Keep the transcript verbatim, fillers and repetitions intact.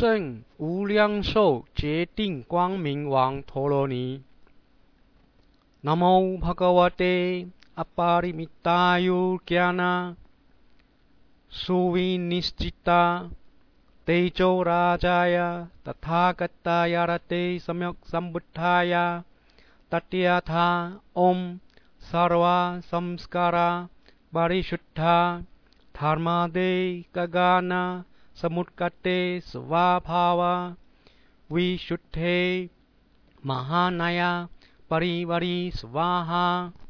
圣无量寿决定光明王陀罗尼。Namo Bhagavate Aparimitayurgyana Suvinishchita Tejo Rajaya Tathagataya Rate Samyak Sambuddhaya Tatyatha Om Sarva Samskara Parishuddha Dharmade Kagana Samutkate Svabhava Vishuddhe Mahanaya Parivari Svaha